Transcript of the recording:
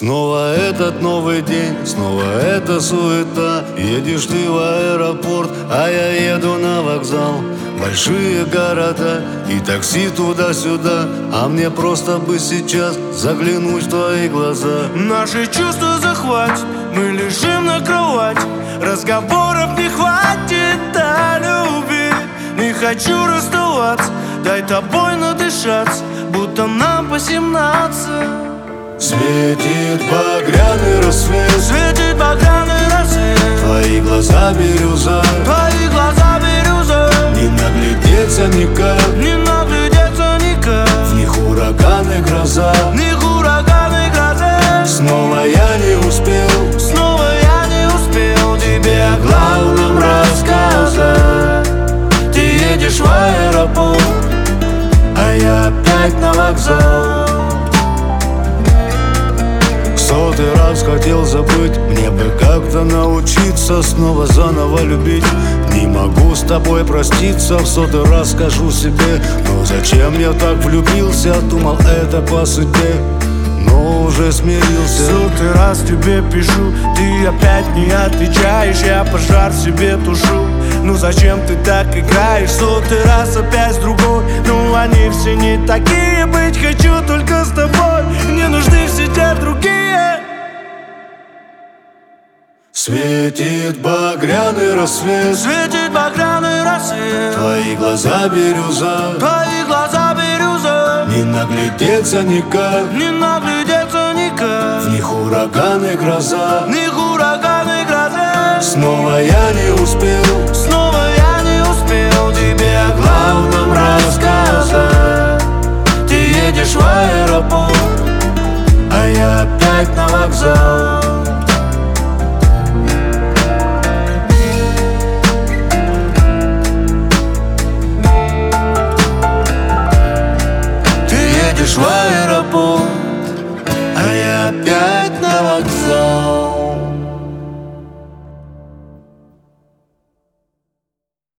Снова этот новый день, снова эта суета. Едешь ты в аэропорт, а я еду на вокзал. Большие города и такси туда-сюда, а мне просто бы сейчас заглянуть в твои глаза. Наши чувства захватят, мы лежим на кровати. Разговоров не хватит о любви. Не хочу расставаться, дай тобой надышаться, будто нам по 17. Светит багряный рассвет, Светит багряный рассвет. твои глаза бирюза, Твои глаза бирюза. не наглядеться никак, Не наглядеться никак. в них ураган и гроза. В них ураган и гроза. Снова я не успел, Снова я не успел тебе о главном рассказать. Ты едешь в аэропорт, а я опять на вокзал. Сотый раз хотел забыть, мне бы как-то научиться снова заново любить. Не могу с тобой проститься, в сотый раз скажу себе: ну зачем я так влюбился, думал это по судьбе, но уже смирился. Сотый раз тебе пишу, ты опять не отвечаешь, я пожар в себе тушу. Ну зачем ты так играешь? Сотый раз опять с другой. Ну они все не такие, быть хочу только с тобой. Не нужны все те другие. Светит багряный рассвет, Светит багряный рассвет. твои глаза бирюза, Твои глаза бирюза. не наглядеться никак, Не наглядеться никак. в них ураган и гроза. В них ураган и гроза. Снова я не успел, Снова я не успел тебе о главном рассказать. Ты едешь в аэропорт, а я опять на вокзал. Ты едешь в аэропорт, а я опять на вокзал.